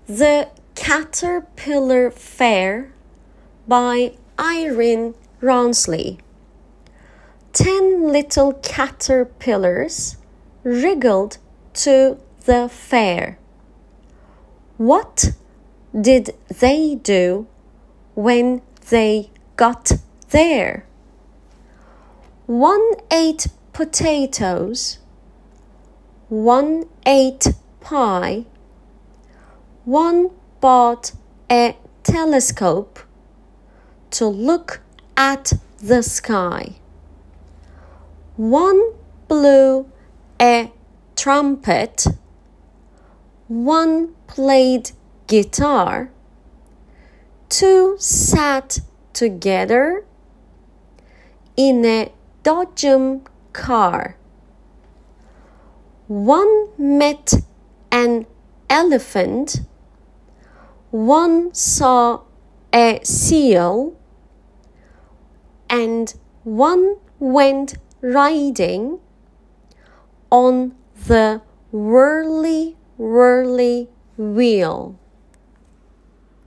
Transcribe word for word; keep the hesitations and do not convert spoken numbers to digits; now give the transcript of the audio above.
The Caterpillar Fair by Irene Ransley. Ten little caterpillars wriggled to the fair. What did they do when they got there? One ate potatoes, one ate pie, one bought a telescope to look at the sky. One blew a trumpet, one played guitar, two sat together in a dodgem car. One met an elephant, one saw a seal, and one went riding on the whirly whirly wheel.